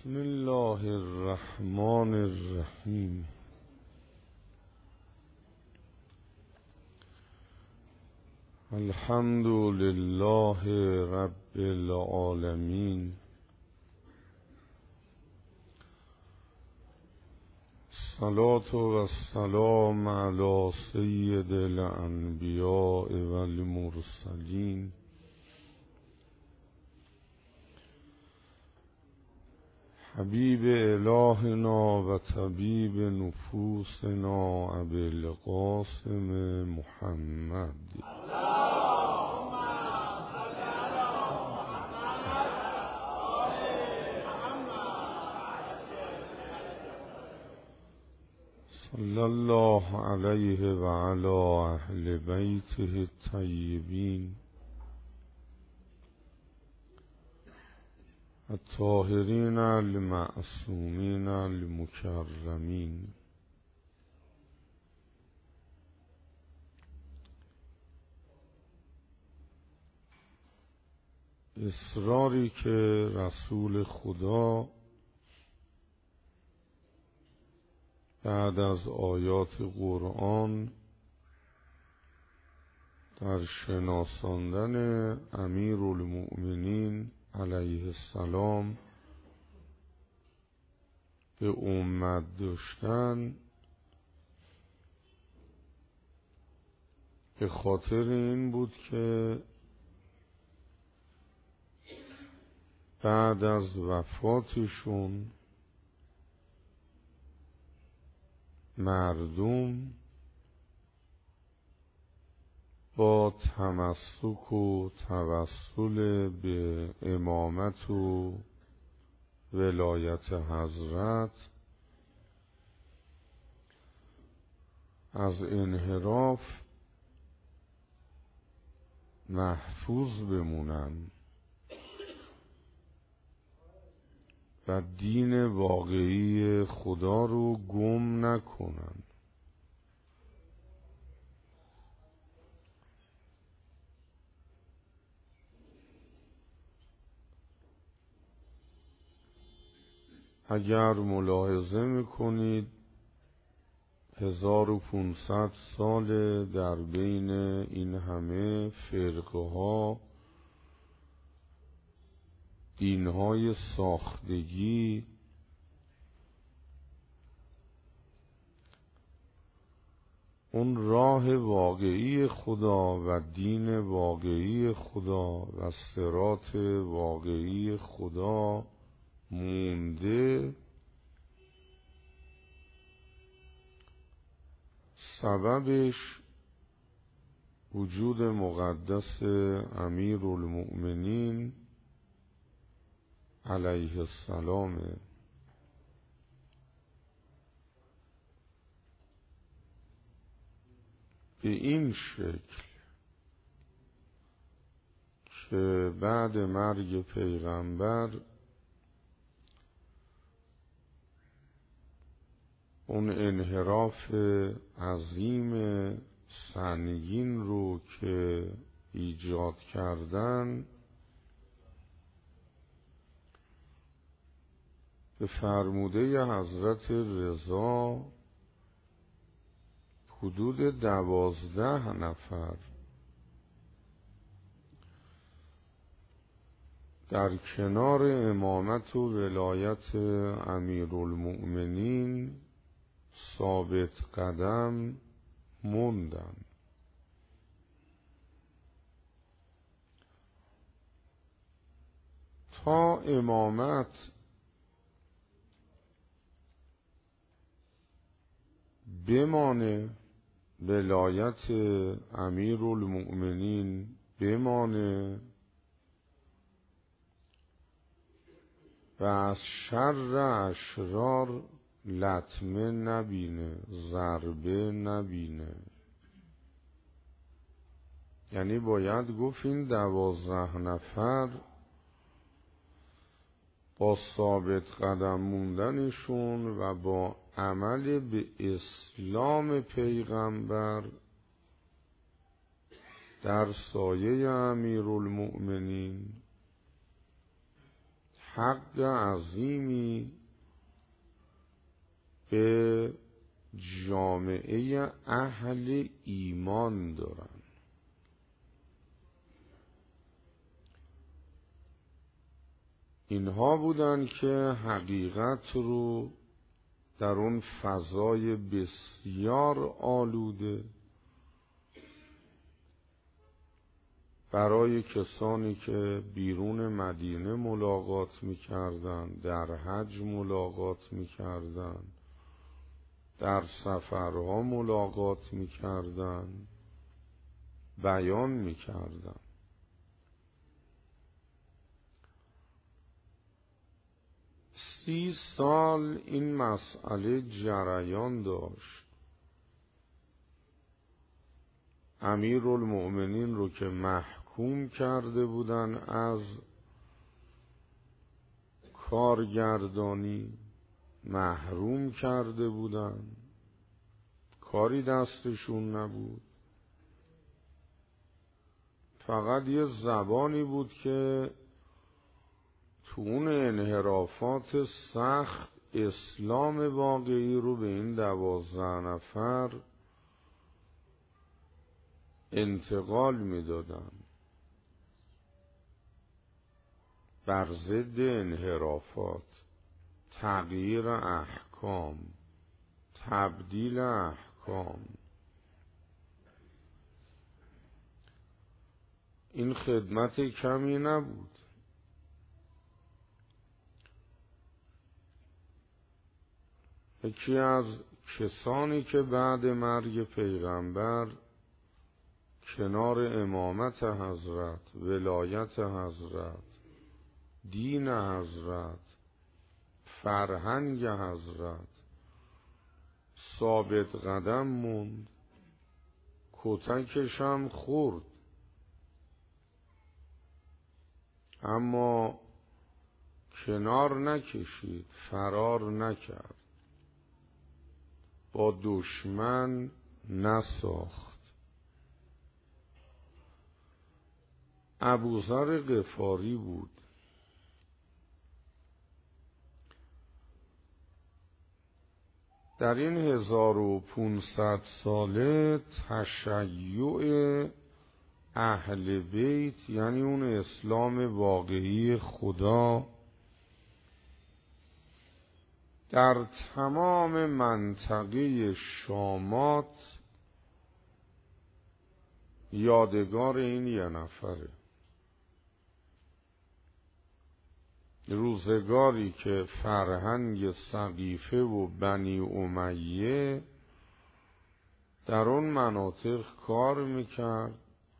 بسم الله الرحمن الرحیم. الحمد لله رب العالمین. الصلاة والسلام علی سید الانبیاء والمرسلین حبیب الهنا و طبیب نفوسنا ابی القاسم محمد. صلی الله علیه و علی اهل بیته الطیبین الطاهرین المعصومین المکرمین. اصراری که رسول خدا بعد از آیات قرآن در شناساندن امیرالمؤمنین علیه السلام به امت داشتن، به خاطر این بود که بعد از وفاتشون مردم با تمسک و توسل به امامت و ولایت حضرت از انحراف محفوظ بمونن و دین واقعی خدا رو گم نکنن. اگر ملاحظه میکنید 1500 سال در بین این همه فرقه ها، دینهای ساختگی، اون راه واقعی خدا و دین واقعی خدا و صراط واقعی خدا مونده، سببش وجود مقدس امیرالمؤمنین علیه السلام. به این شکل که بعد مرگ پیغمبر اون انحراف عظیم سنگین رو که ایجاد کردن، به فرموده حضرت رضا حدود 12 نفر در کنار امامت و ولایت امیرالمؤمنین ثابت قدم موندن. تا امامت بمانه، ولایت امیرالمؤمنین بمانه و از شر اشرار لطمه نبینه، ضربه نبینه. یعنی باید گفت این 12 نفر با ثابت قدم موندنشون و با عمل به اسلام پیغمبر در سایه امیرالمؤمنین حق عظیمی به جامعه اهل ایمان دارن. اینها بودن که حقیقت رو در اون فضای بسیار آلوده برای کسانی که بیرون مدینه ملاقات می‌کردن، در حج ملاقات می‌کردن، در سفرها ملاقات می‌کردن، بیان می‌کردن. 30 سال این مسئله جریان داشت. امیرالمؤمنین رو که محکوم کرده بودن از کارگردانی، محروم کرده بودن، کاری دستشون نبود، فقط یه زبانی بود که تو اون انحرافات سخت اسلام واقعی رو به این 12 نفر انتقال میدادن، بر ضد انحرافات، تغییر احکام، تبدیل احکام. این خدمت کمی نبود. یکی از کسانی که بعد مرگ پیغمبر کنار امامت حضرت، ولایت حضرت، دین حضرت، فرهنگ حضرت ثابت قدم موند، کتکش هم خورد، اما کنار نکشید، فرار نکرد، با دشمن نساخت. ابوذر غفاری بود. در این 1500 ساله تشیع اهل بیت، یعنی اون اسلام واقعی خدا، در تمام منطقه شامات یادگار این یه نفره. روزگاری که فرهنگ سقیفه و بنی امیه در اون مناطق کار میکرد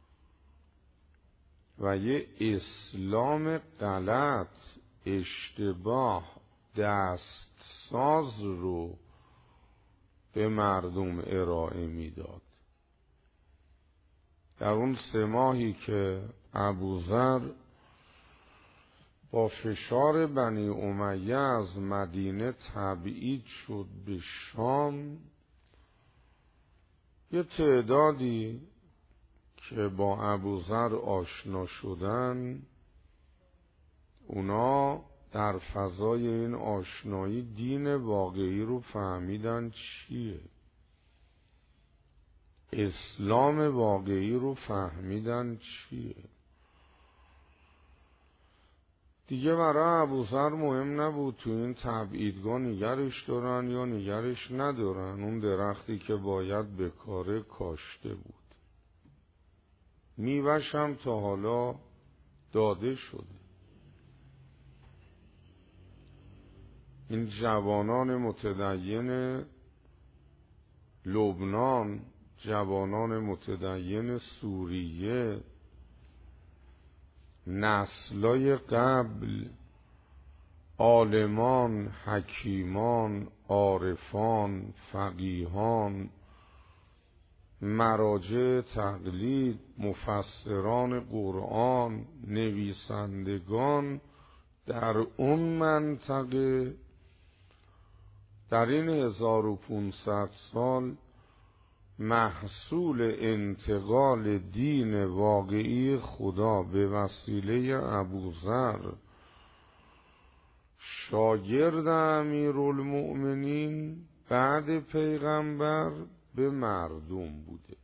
و یه اسلام غلط، اشتباه، دستساز رو به مردم ارائه میداد. در اون 3 ماهی که ابوذر با فشار بنی امیه از مدینه تبعید شد به شام، یه تعدادی که با ابوذر آشنا شدن، اونا در فضای این آشنایی دین واقعی رو فهمیدن چیه، اسلام واقعی رو فهمیدن چیه. دیگه برای ابوذر مهم نبود تو این تبعیدگاه نگرش دارن یا نگرش ندارن، اون درختی که باید به کار کاشته بود، میوه‌ش هم تا حالا داده شده. این جوانان متدین لبنان، جوانان متدین سوریه، نسلای قبل، عالمان، حکیمان، عارفان، فقیهان، مراجع تقلید، مفسران قرآن، نویسندگان در اون منطقه در این 1500 سال محصول انتقال دین واقعی خدا به وسیله ابوذر شاگرد امیرالمؤمنین بعد پیغمبر به مردم بوده.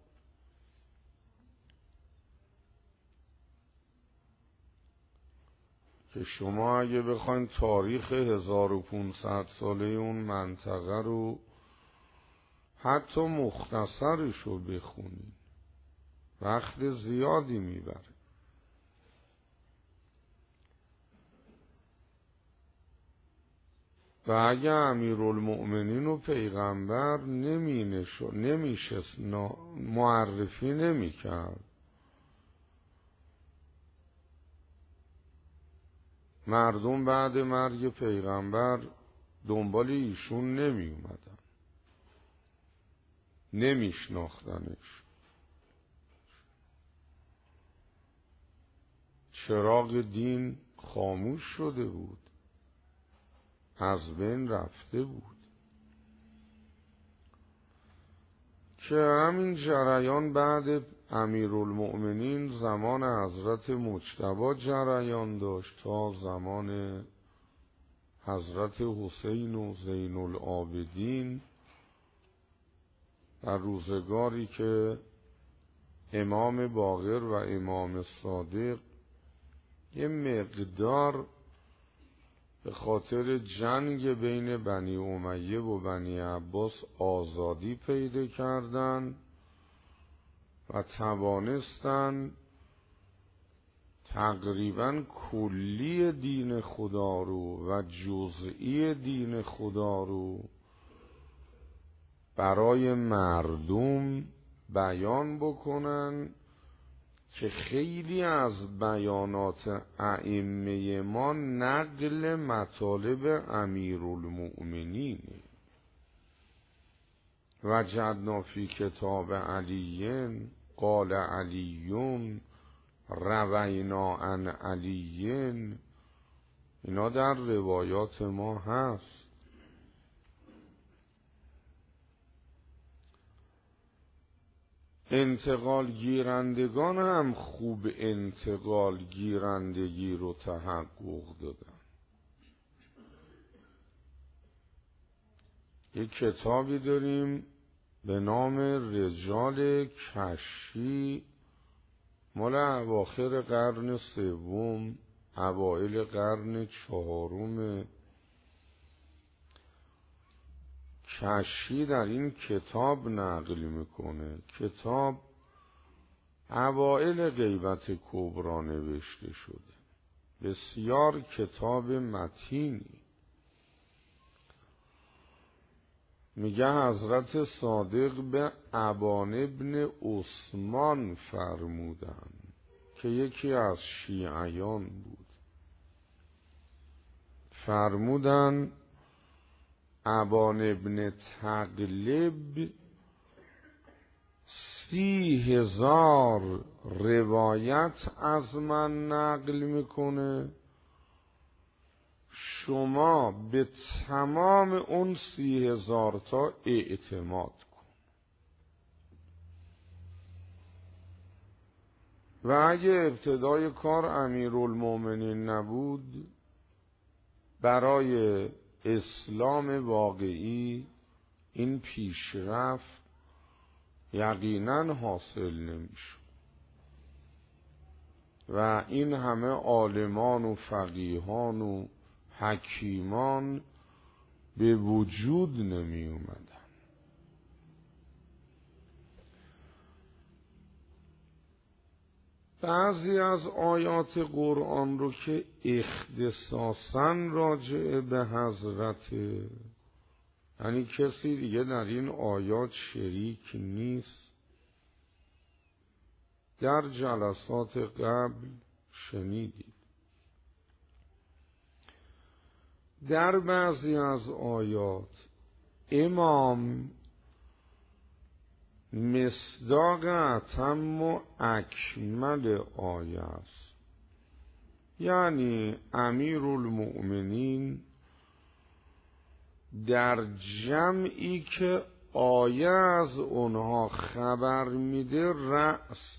که شما اگه بخواین تاریخ 1500 ساله اون منطقه رو حتی مختصرش رو بخونین وقت زیادی میبره. و اگه امیرالمؤمنین و پیغمبر نمیشه معرفی نمیکرد، مردم بعد مرگ پیغمبر دنبال ایشون نمی اومدن، نمیشناختنش. چراغ دین خاموش شده بود، از بین رفته بود. که همین جریان بعد امیرالمؤمنین زمان حضرت مجتبی جریان داشت تا زمان حضرت حسین و زین العابدین، در روزگاری که امام باقر و امام صادق یه مقدار به خاطر جنگ بین بنی امیه و بنی عباس آزادی پیدا کردن و توانستن تقریبا کلی دین خدا رو و جزئی دین خدا رو برای مردم بیان بکنن که خیلی از بیانات ائمه ما نقل مطالب امیرالمؤمنینه. وجدنا فی کتاب علی قال علیون روینا عن علی، اینا در روایات ما هست. انتقال گیرندگان هم خوب انتقال گیرندگی رو تحقق دادن. یک کتابی داریم به نام رجال کشی، مال اواخر قرن سوم اوایل قرن چهارم. کشی در این کتاب نقل میکنه. کتاب اوائل غیبت کبری نوشته شده، بسیار کتاب متینی. میگه حضرت صادق به ابان ابن عثمان فرمودن که یکی از شیعیان بود. فرمودن ابان ابن تغلب 30,000 روایت از من نقل میکنه، شما به تمام اون 30,000 تا اعتماد کن و اگه ابتدای کار امیرالمؤمنین نبود، برای اسلام واقعی این پیشرفت یقینا حاصل نمیشه و این همه عالمان و فقیهان و حکیمان به وجود نمی اومدن. بعضی از آیات قرآن رو که اختصاصاً راجع به حضرت، یعنی کسی دیگه در این آیات شریک نیست، در جلسات قبل شنیدید. در بعضی از آیات امام مصداق اتم و اکمل آیه است، یعنی امیرالمؤمنین در جمعی که آیه از اونها خبر میده رأس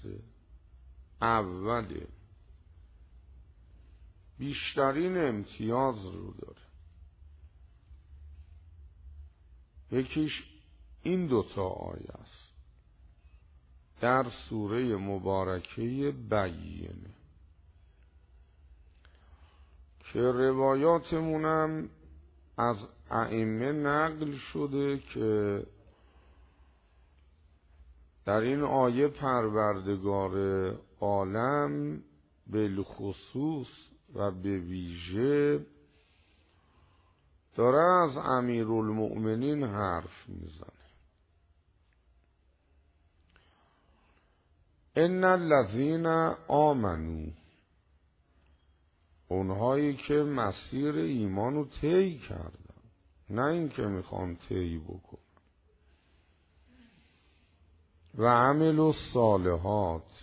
اوله، بیشترین امتیاز رو داره. یکیش این دوتا آیه است در سوره مبارکه بینه که روایاتمونم از ائمه نقل شده که در این آیه پروردگار عالم بالخصوص و به ویژه داره از امیرالمؤمنین حرف میزنه. ان الذین آمنوا، اونهایی که مسیر ایمانو طی کردن، نه این که میخوان طی بکنن، و عملوا الصالحات،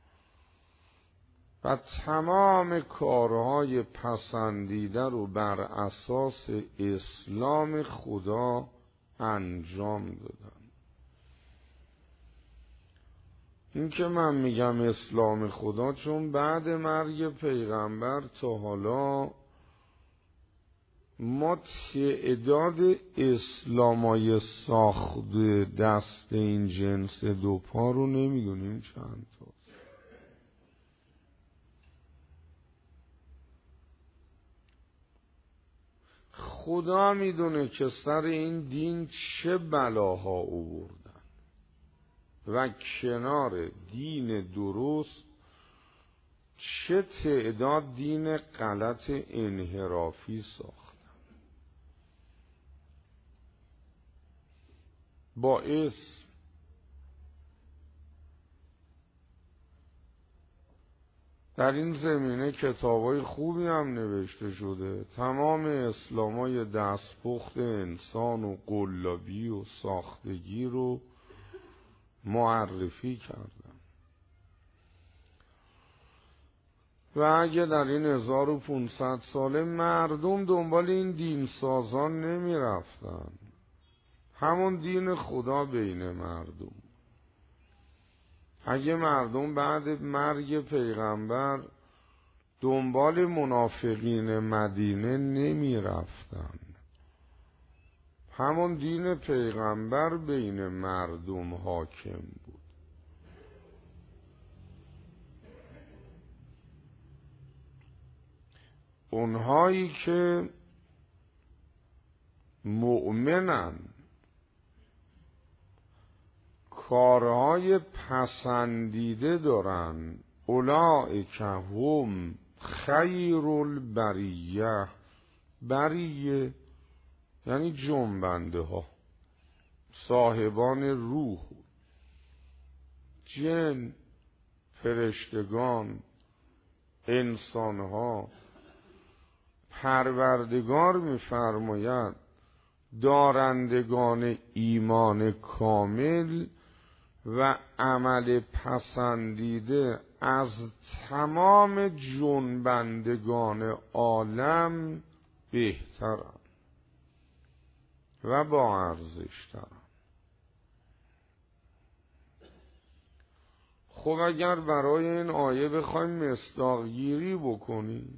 و تمام کارهای پسندیده رو بر اساس اسلام خدا انجام دادن. این که من میگم اسلام خدا چون بعد مرگ پیغمبر تا حالا ما تعداد اسلامای ساخته دست این جنس دو پا رو نمیدونیم چند تا. خدا میدونه که سر این دین چه بلاها آوردن و کنار دین درست چه تعداد دین غلط انحرافی ساختن. با اسم در این زمینه کتابای خوبی هم نوشته شده. تمام اسلامای دستپخت انسان و قلابی و ساختگی رو معرفی کردن و اگه در این 1500 ساله مردم دنبال این دین سازان نمی رفتن، همون دین خدا بین مردم. اگه مردم بعد مرگ پیغمبر دنبال منافقین مدینه نمی رفتن، همون دین پیغمبر بین مردم حاکم بود. اونهایی که مؤمنن، کارهای پسندیده دارن، اولئک هم خیر البریه. بریه یعنی جنبنده ها، صاحبان روح، جن، فرشتگان، انسان ها. پروردگار می‌فرماید دارندگان ایمان کامل و عمل پسندیده از تمام جنبندگان عالم بهترند و با ارزش ترند. خب اگر برای این آیه بخوایم مصداق گیری بکنیم،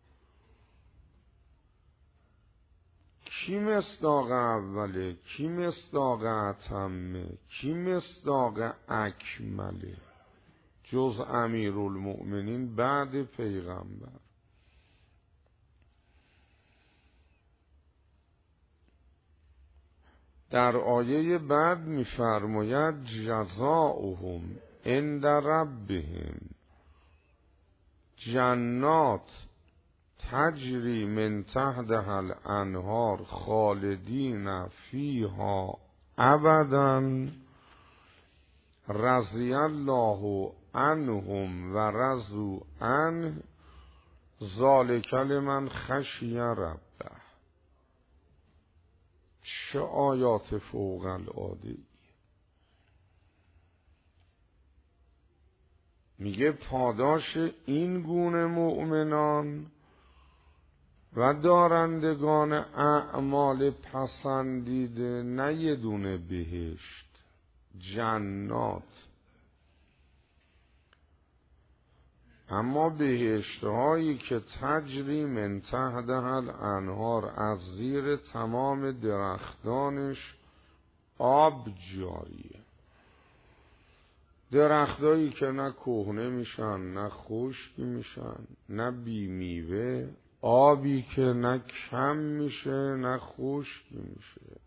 کی مصداق اوله، کی مصداق اتمه، کی مصداق اکمله جز امیرالمؤمنین بعد پیغمبر؟ در آیه بعد می‌فرماید جزاؤهم عند ربهم جنات تجری من تحتها الانهار خالدین فیها ابدا رضی الله عنهم و رضوا عنه ذلک لمن خشی ربه. چه آیات فوق العاده. میگه پاداش این گونه مؤمنان و دارندگان اعمال پسندیده نه یه دونه بهشت، جنات. اما بهشت هایی که تجری من تحتها الانهار، از زیر تمام درختانش آب جاریه. درختایی که نه کهنه میشن نه خشک میشن نه بی میوه، آبی که نه کم میشه نه خشک میشه.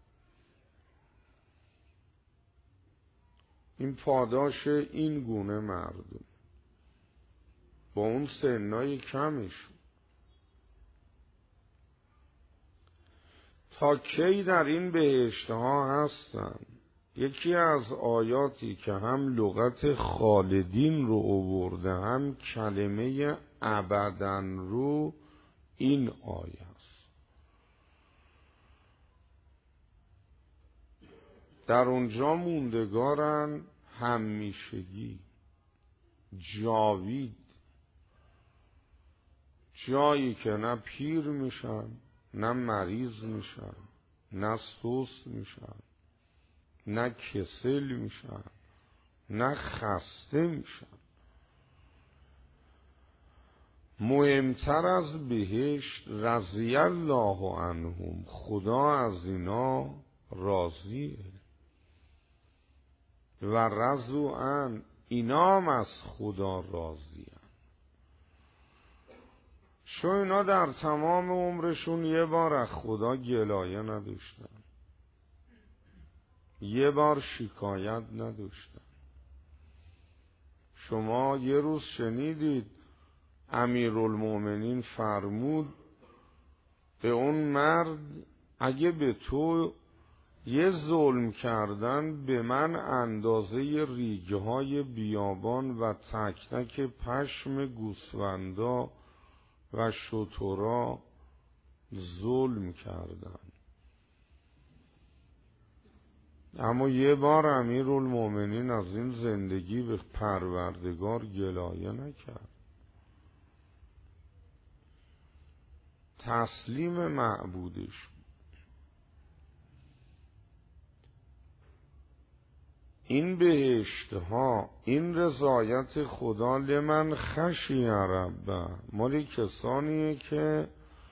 این پاداش این گونه مردم با اون سنای کمش. تا کی در این بهشت ها هستن؟ یکی از آیاتی که هم لغت خالدین رو آورده هم کلمه ابدن رو، این آیه است. در اونجا موندگارن، همیشگی، جاوید، جایی که نه پیر میشن نه مریض میشن نه سست میشن نه کسل میشن نه خسته میشن. مهمتر از بهشت رضی الله عنهم، خدا از اینا راضیه. و رضوا عنه، اینا هم از خدا راضیه. چون اینا در تمام عمرشون یه بار از خدا گلایه نداشتن، یه بار شکایت نداشتن. شما یه روز شنیدید امیرالمومنین فرمود به اون مرد اگه به تو یه ظلم کردن به من اندازه ریگهای بیابان و تک تک پشم گوسفندا و شترا ظلم کردن، اما یه بار امیرالمومنین از این زندگی به پروردگار گلایه نکرد، تسلیم معبودش. این بهشت ها، این رضایت خدا لمن خشی ربه، مالی کسانیه که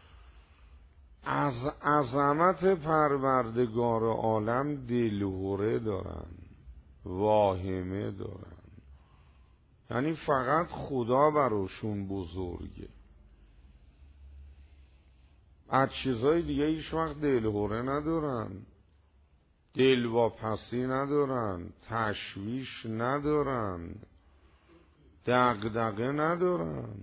از عظمت پروردگار عالم دلهره دارن، واهمه دارن، یعنی فقط خدا براشون بزرگه، از چیزای دیگه هیچ وقت دلهره ندارن، دلواپسی ندارن، تشویش ندارن، دغدغه ندارن.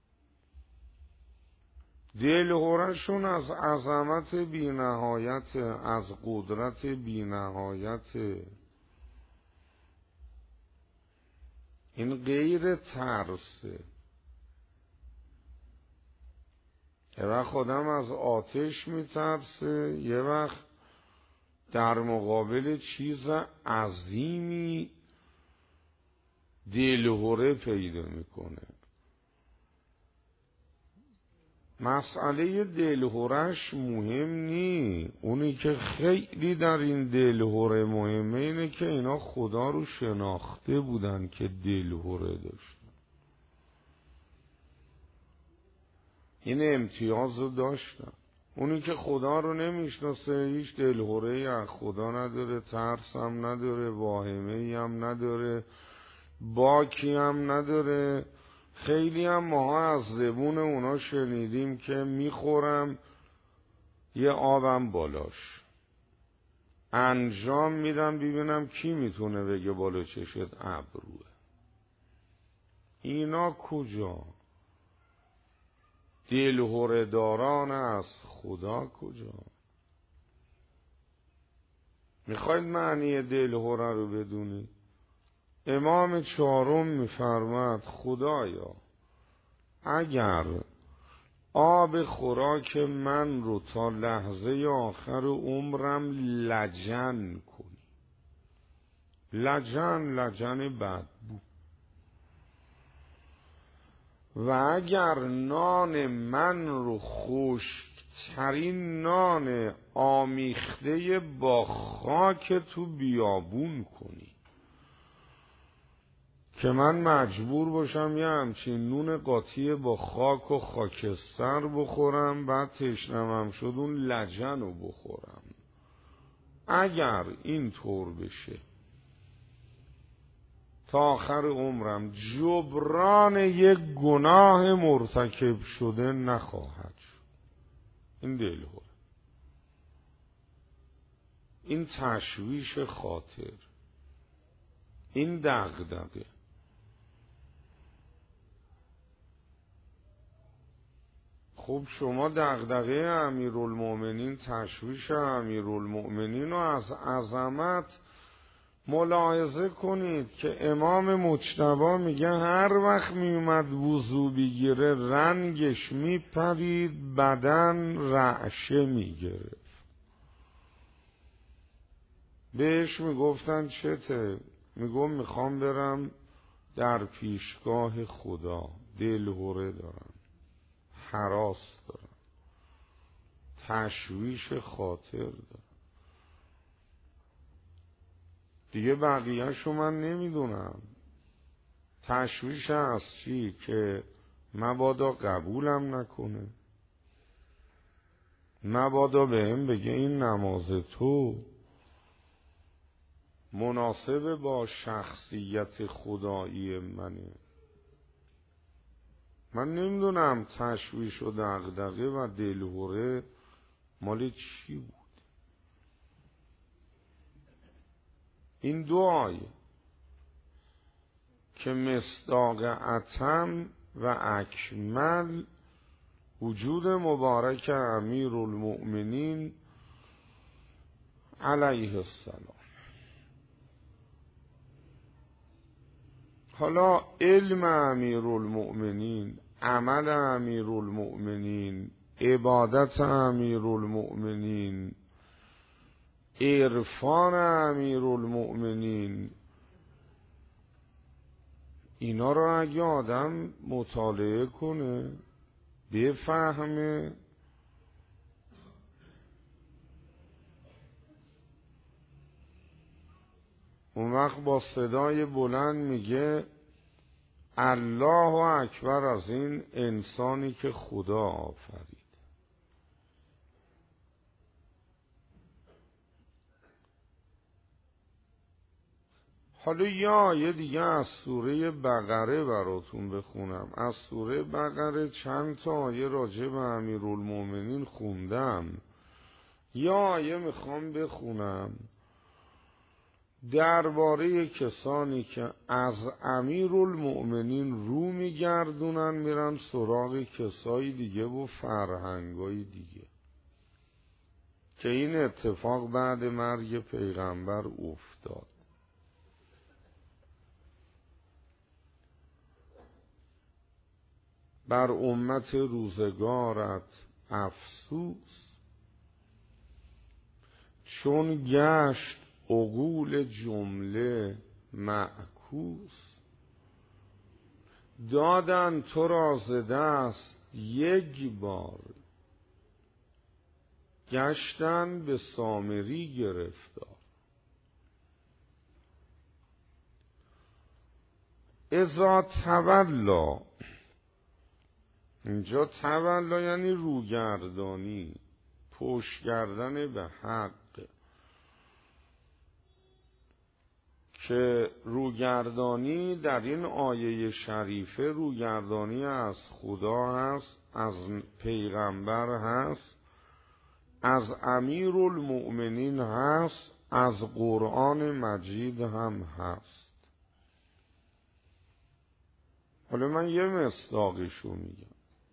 دلهره‌شون از عظمت بی نهایت، از قدرت بی نهایت. این غیر ترسه. یه وقت خودم از آتش میترسه، یه وقت در مقابل چیز عظیمی دلهره پیدا میکنه. مسئله دلهرهش مهم نی، اونی که خیلی در این دلهره مهمه اینه که اینا خدا رو شناخته بودن که دلهره داشتن، این امتیاز رو داشتن. اونی که خدا رو نمیشناسه هیچ دلهره‌ای از خدا نداره، ترس هم نداره، واهمه‌ای هم نداره، باکی هم نداره. خیلی هم ماها از زبون اونا شنیدیم که میخورم یه آبم بالاش، انجام میدم ببینم کی میتونه بگه بالا چشت ابروه. اینا کجا؟ دلهره داران از خدا کجا؟ میخواید معنی دلهره رو بدونید؟ امام چهارم میفرماد خدایا اگر آب خوراک من رو تا لحظه آخر عمرم لجن کنی، لجن بدبو، و اگر نان من رو خشکترین نان آمیخته با خاک تو بیابون کنی که من مجبور باشم یه همچین نون قاطی با خاک و خاکستر بخورم، بعد تشنمم شد اون لجن رو بخورم، اگر این طور بشه تا آخر عمرم جبران یک گناه مرتکب شده نخواهد شد. این دلهوره، این تشویش خاطر، این دغدغه. خب شما دغدغه امیرالمومنین، تشویش امیرالمومنین رو از عظمت ملاحظه کنید که امام مجتبی میگه هر وقت میومد وضو بگیره رنگش میپرید، بدن رعشه میگرفت. بهش میگفتن چته؟ میگم میخوام برم در پیشگاه خدا، دلهوره دارم، هراس دارم، تشویش خاطر دارم. دیگه بقیه‌شو من نمیدونم. تشویش از چی؟ که مبادا قبولم نکنه، مبادا بهم بگه این نماز تو مناسب با شخصیت خدایی منه. من نمیدونم تشویش و دغدغه و دلهوره مال چی بود. این دو آیه که مصداق اتم و اکمل وجود مبارک امیرالمؤمنین علیه السلام. حالا علم امیرالمؤمنین، عمل امیرالمؤمنین، عبادت امیرالمؤمنین، عرفان امیرالمؤمنین، اینا رو اگه آدم مطالعه کنه بفهمه، اون وقت با صدای بلند میگه الله اکبر از این انسانی که خدا آفرید. حالا یه دیگه از سوره بقره براتون بخونم. از سوره بقره چند تا آیه راجع به امیرالمومنین خوندم. آیه میخوام بخونم درباره کسانی که از امیرالمؤمنین رو میگردونن میرن سراغ کسای دیگه و فرهنگای دیگه، که این اتفاق بعد مرگ پیغمبر افتاد. بر امت روزگارت افسوس، چون گشت عقول جمله معکوس. دادن تو را ز دست یک بار، گشتن به سامری گرفتار. اذا تولا، اینجا تولا یعنی روگردانی، پشت کردن به حق، که روگردانی در این آیه شریفه روگردانی از خدا هست، از پیغمبر هست، از امیرالمؤمنین هست، از قرآن مجید هم هست. حالا من یه مصداقشو میگم.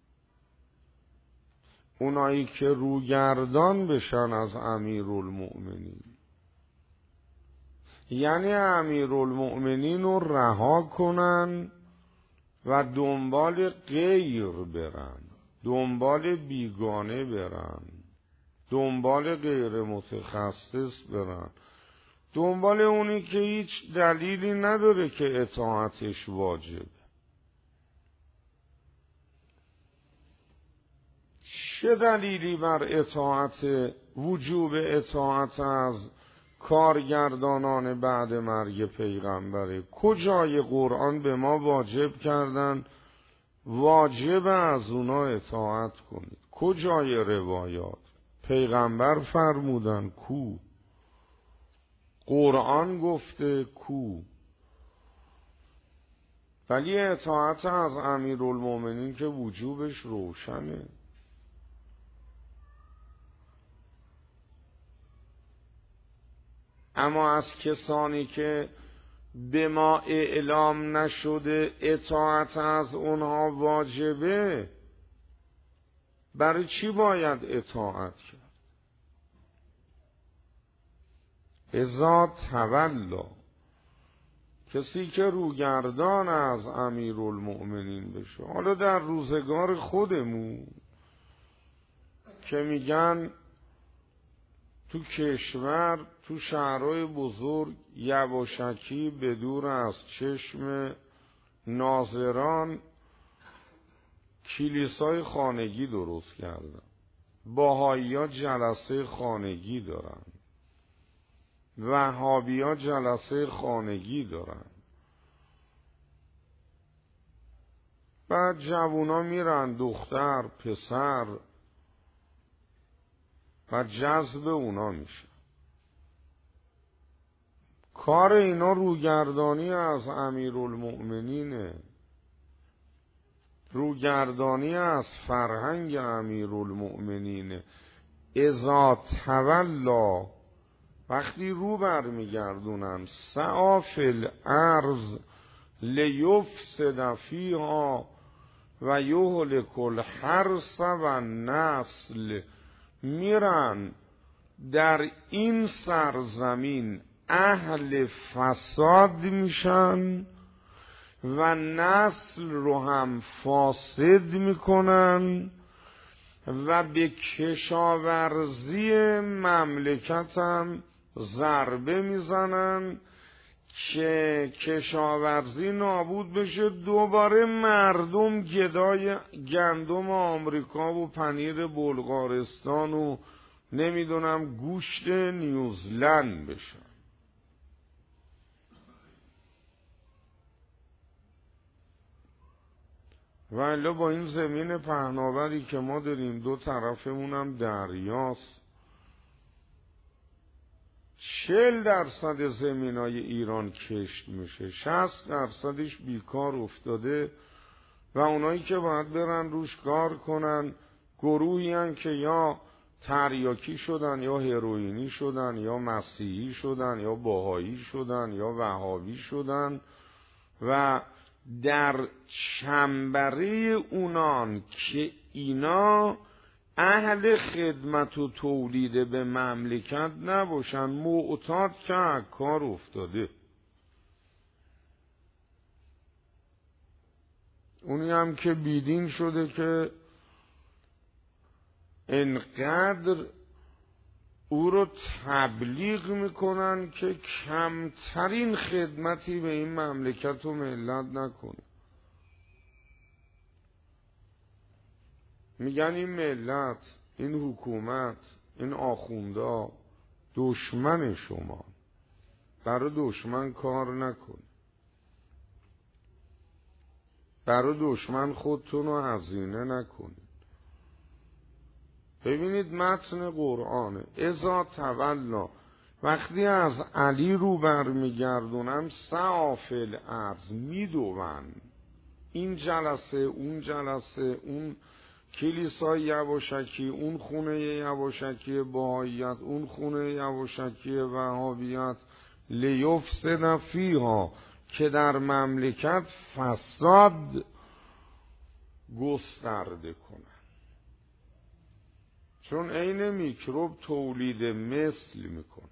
اونایی که روگردان بشن از امیرالمؤمنین، یعنی امیرالمؤمنین رو رها کنن و دنبال غیر برن، دنبال بیگانه برن، دنبال غیر متخصص برن، دنبال اونی که هیچ دلیلی نداره که اطاعتش واجب. چه دلیلی بر اطاعت، وجوب اطاعت از کارگردانان بعد مرگ پیغمبره؟ کجای قرآن به ما واجب کردن واجب از اونا اطاعت کنید؟ کجای روایات پیغمبر فرمودن کو؟ قرآن گفته کو، ولی اطاعت از امیرالمومنین که وجوبش روشنه. اما از کسانی که به ما اعلام نشده اطاعت از اونها واجبه، برای چی باید اطاعت کرد؟ اذا تولا، کسی که روگردان از امیرالمؤمنین بشه. حالا در روزگار خودمون که میگن تو کشور تو شهرهای بزرگ یواشکی به دور از چشم ناظران کلیسای خانگی درست کردن، بهائی‌ها جلسه خانگی دارن، وهابی‌ها جلسه خانگی دارن. بعد جوونا میرن دختر پسر و جذب اونا میشه. کار اینا روگردانی از امیرالمؤمنینه، روگردانی از فرهنگ امیرالمؤمنینه. اذا تولا، وقتی رو برمیگردونن، سعی فی الارض لیفسد فیها و یهلک الحرث و النسل، میرن در این سرزمین اهل فساد میشن و نسل رو هم فاسد میکنن و به کشاورزی مملکت هم ضربه میزنن که کشاورزی نابود بشه. دوباره مردم گدای گندم آمریکا و پنیر بلغارستان و نمیدونم گوشت نیوزلند بشن. و الا با این زمین پهناوری که ما داریم، دو طرفمون هم دریاست، 40% زمینای ایران کشت میشه، 60% بیکار افتاده و اونایی که باید برن روش کار کنن گروهی هن که یا تریاکی شدن یا هروئینی شدن یا مسیحی شدن یا بهایی شدن یا وهابی شدن و در چنبره اونان که اینا اهل خدمت و تولید به مملکت نباشن، معتاد که کار افتاده. اونی هم که بیدین شده که انقدر او رو تبلیغ میکنن که کمترین خدمتی به این مملکت و ملت نکنه. میگن این ملت، این حکومت، این آخوندا دشمن شما، برای دشمن کار نکن، برای دشمن خودتون رو هزینه نکنید. ببینید متن قرآنه، اذا تولا، وقتی از علی رو برمیگردونم سعی فی الارض، میدون این جلسه اون جلسه، اون کلیسای یواشکی، اون خونه یواشکی بهائیت، اون خونه یواشکی وهابیت، لیفسد فیها، که در مملکت فساد گسترده کنن. چون عین میکروب تولید مثل میکنن،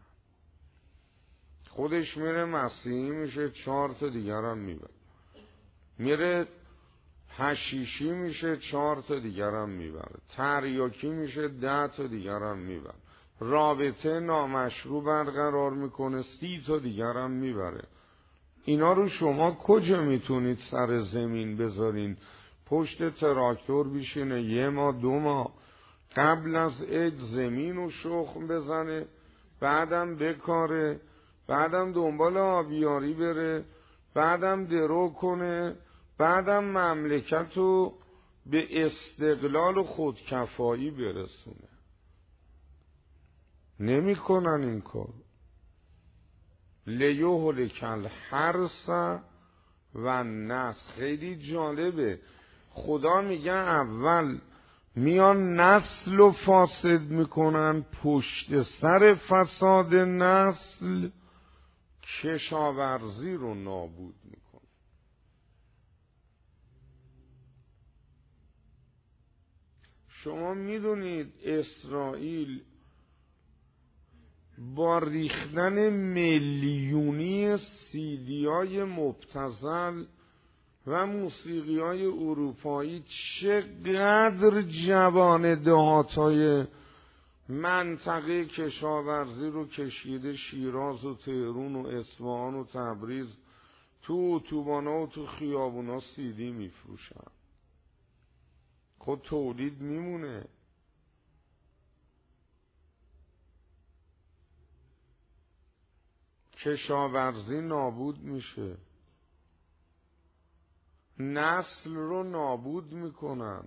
خودش میره مسیحی میشه 4 تا دیگر هم میبره، میره حشیشی میشه 4 تا دیگر هم میبره، تریاکی میشه 10 تا دیگر هم میبره، رابطه نامشروع برقرار میکنه 30 تا دیگر هم میبره. اینا رو شما کجا میتونید سر زمین بذارین؟ پشت تراکتور بشینه 1 ماه 2 ماه، قبل از عید زمین رو شخم بزنه، بعدم بکاره، بعدم دنبال آبیاری بره، بعدم درو کنه، بعدم مملکت رو به استقلال و خودکفایی برسونه. نمی کنن این کار. لیهلک الحرث و نسل. خیلی جالبه، خدا میگه اول میان نسل رو فاسد میکنن، پشت سر فساد نسل کشاورزی رو نابود میکنن. شما میدونید اسرائیل با ریختن میلیونی سیدیای مبتذل و موسیقیای اروپایی چقدر جوان دهاتای منطقه کشاورزی رو کشیده، شیراز و تهرون و اصفهان و تبریز، تو اتوبانا و تو خیابونا سیدی میفروشن. خود تولید میمونه. کشاورزی نابود میشه، نسل رو نابود میکنن.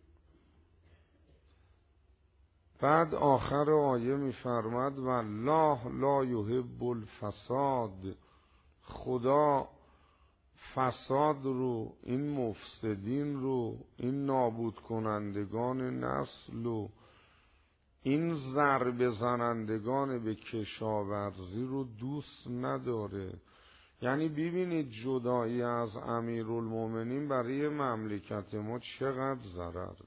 بعد آخر آیه میفرماد والله لا یحب الفساد. خدا فساد رو، این مفسدین رو، این نابود کنندگان نسل رو، این ضربه زنندگان به کشاورزی رو دوست نداره. یعنی ببینید جدایی از امیرالمومنین برای مملکت ما چقدر ضرر داره.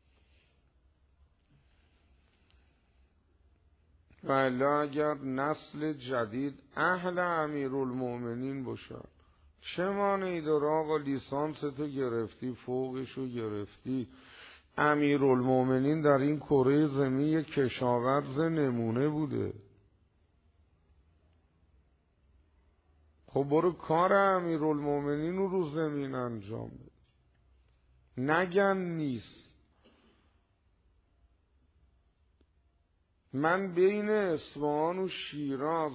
ولی اگر نسل جدید اهل امیرالمومنین باشد، چه مانعی داره آقا لیسانس تو گرفتی، فوقشو گرفتی. امیرالمومنین در این کره زمین یک کشاورز نمونه بوده. خب برو کار امیرالمومنین رو زمین انجام بده، نگن نیست. من بین اصفهان و شیراز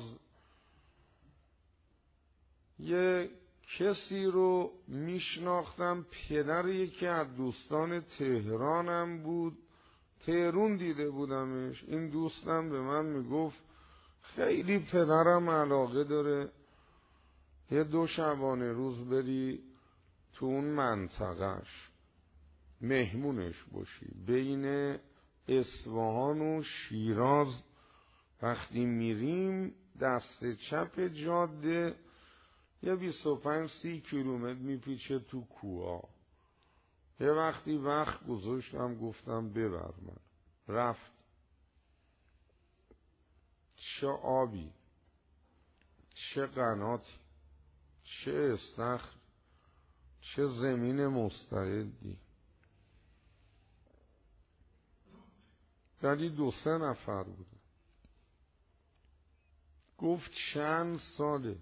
یه کسی رو میشناختم، پدر یکی از دوستان تهرانم بود، تهرون دیده بودمش. این دوستم به من میگفت خیلی پدرم علاقه داره یه 2 شبانه روز بری تو اون منطقهش مهمونش باشی. بین اصفهان و شیراز وقتی میریم دست چپ جاده یه 25-30 کیلومتر میپیچه تو کوها. یه وقتی وقت گذاشتم گفتم ببر من. رفت. چه آبی، چه قناتی، چه استخر، چه زمین مستعدی. ولی 2-3 نفر بود. گفت چند ساله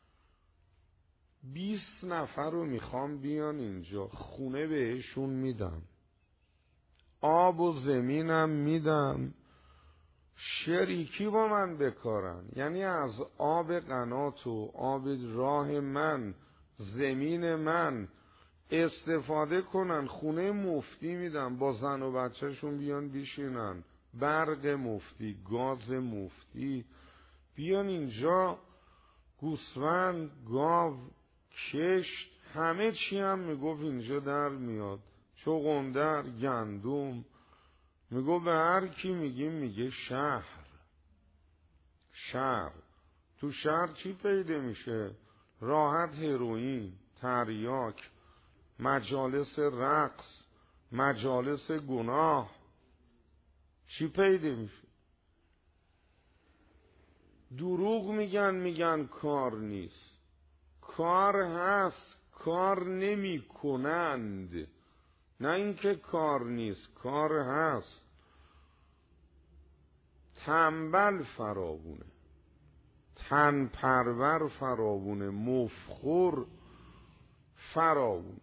20 نفر رو میخوام بیان اینجا، خونه بهشون میدم، آب و زمینم میدم، شریکی با من بکارن. یعنی از آب قنات و آب راه من، زمین من استفاده کنن. خونه مفتی میدم، با زن و بچهشون بیان بیشینن، برق مفتی، گاز مفتی، بیان اینجا گوسفند، گاو، کشت، همه چی هم میگفت اینجا در میاد، چغندر، گندم. میگو به هر کی میگیم میگه شهر. تو شهر چی پیدا میشه؟ راحت هروئین، تریاک، مجالس رقص، مجالس گناه. چی پیدا میشه؟ دروغ میگن کار نیست. کار هست، کار نمی کنند. نه اینکه کار نیست، کار هست. تنبل فراوونه، تن پرور فراوونه، مفخور فراوونه.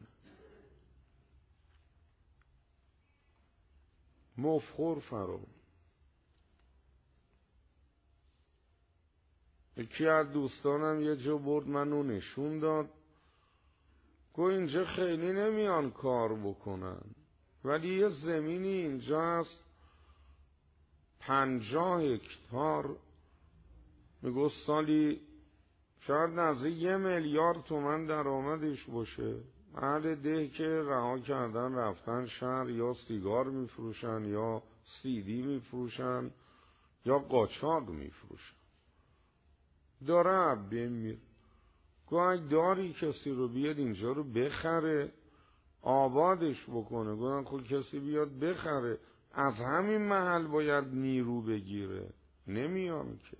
یکی از دوستانم یه جا برد منو نشون داد، گو اینجا خیلی نمیان کار بکنن، ولی یه زمینی اینجا هست 50 هکتار، میگو سالی شاید نزدیک 1 میلیارد تومان درآمدش باشه. اهل ده که رها کردن رفتن شهر، یا سیگار میفروشن یا CD میفروشن یا قاچاق میفروشن، داره عبیه میره. گوه داری کسی رو بیاد اینجا رو بخره آبادش بکنه، گوه خود کسی بیاد بخره، از همین محل باید نیرو بگیره، نمیان که.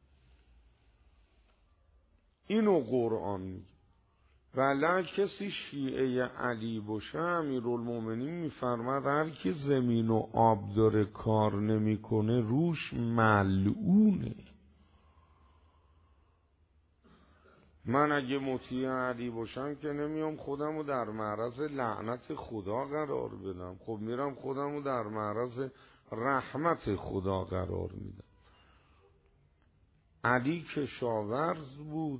اینو قرآن میگه. ولی کسی شیعه علی باشه، امیرالمومنین میفرماد هر کی زمین و آب داره کار نمیکنه روش ملعونه. من اگه مطیع علی باشم که نمیام خودمو در معرض لعنت خدا قرار بدم، خب میرم خودمو در معرض رحمت خدا قرار میدم. علی کشاورز بود.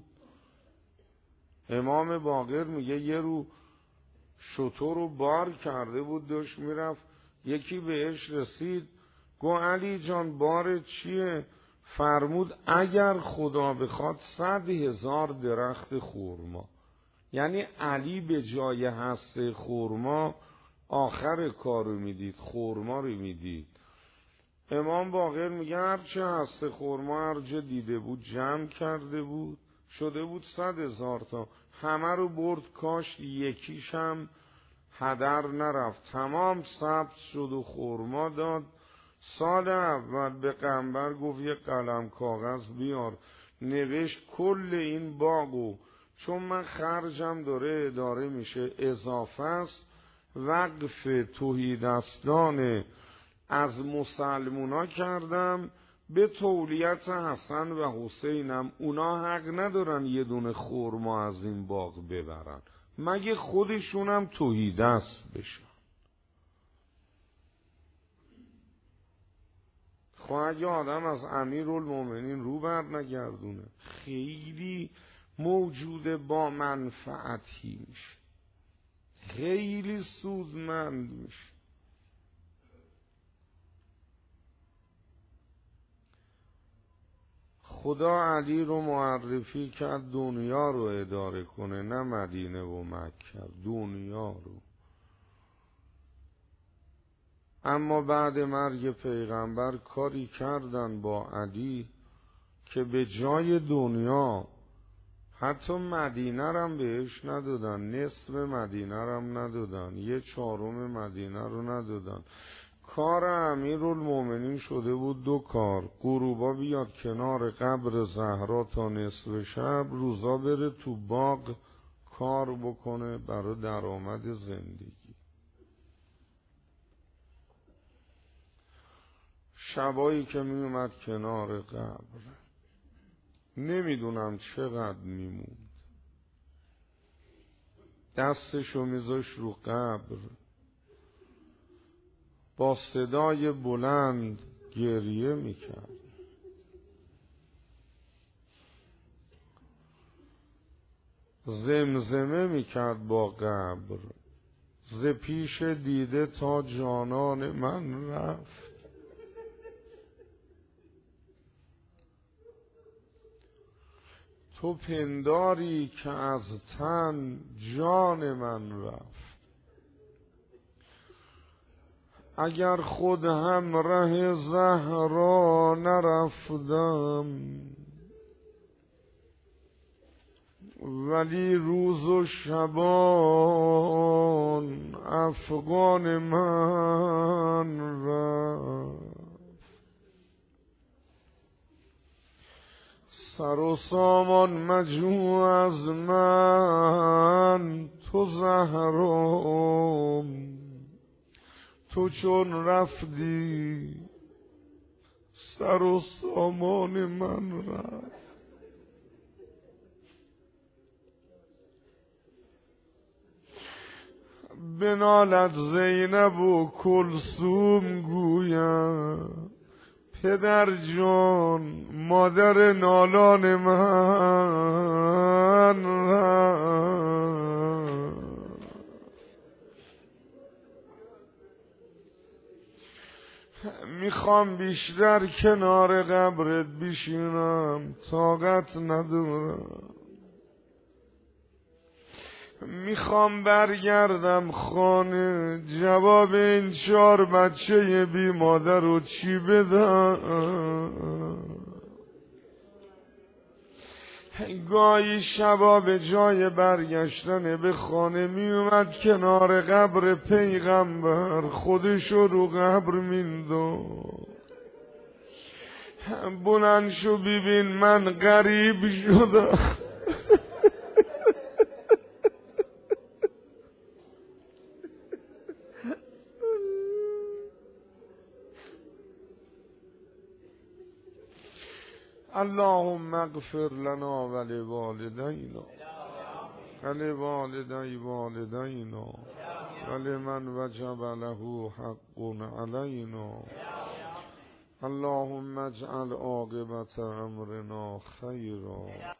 امام باقر میگه یه رو شتر رو بار کرده بود، داشت میرفت، یکی بهش رسید، گو علی جان بار چیه؟ فرمود اگر خدا بخواد 100,000 درخت خورما. یعنی علی به جای هسته خورما آخر کارو میدید، خورما رو میدید. امام باقر میگه هرچه هسته خورما هر جا دیده بود جمع کرده بود، شده بود 100,000 تا، همه رو برد کاشت، یکیش هم هدر نرفت، تمام ثبت شد و خورما داد. سال اول به قنبر گفت یه قلم کاغذ بیار، نوشت کل این باغو چون من خرجم داره اداره میشه اضافه است، وقف توحیدستان از مسلمونا کردم به تولیت حسن و حسینم، اونا حق ندارن یه دونه خورما از این باغ ببرن مگه خودشونم توحیدست بشن. خب اگه آدم از امیرالمومنین رو بر نگردونه خیلی موجود با منفعتی میشه، خیلی سودمند میشه. خدا علی رو معرفی کرد دنیا رو اداره کنه، نه مدینه و مکه، دنیا رو. اما بعد مرگ پیغمبر کاری کردن با علی که به جای دنیا حتی مدینه رم بهش ندادن، نصف مدینه رم ندادن، 1/4 مدینه رو ندادن. کار امیرالمومنین شده بود 2 کار: غروبا بیاد کنار قبر زهرا تا نصف شب، روزا بره تو باغ کار بکنه برای درآمد زندگی. شبایی که می اومد کنار قبر نمیدونم چقدر میموند، دستشو میذاش رو قبر، با صدای بلند گریه میکرد. زمزمه میکرد با قبر: ز پیش دیده تا جانان من رفت. تو پنداری که از تن جان من رفت. اگر خود هم ره زهرا نرفتم، ولی روز و شبان افغان من رفت. سر و سامان مجو از من تو زهرام، تو چون رفتی سر و سامان من رفت. بنالد زینب و کلثوم گویم: پدر جان مادر نالان من رفت. میخوام بیشتر کنار قبرت بشینم، طاقت ندارم. میخوام برگردم خانه، جواب این 4 بچه بی مادر رو چی بدم؟ گاهی شبا به جای برگشتن به خانه میومد کنار قبر پیغمبر، خودشو رو قبر مینداخت. بلند شو ببین من غریب شدم. اللهم اغفر لنا ولوالدینا ولوالدینا ولمن وجب له حق علینا. اللهم اجعل عاقبت امرنا خیرا.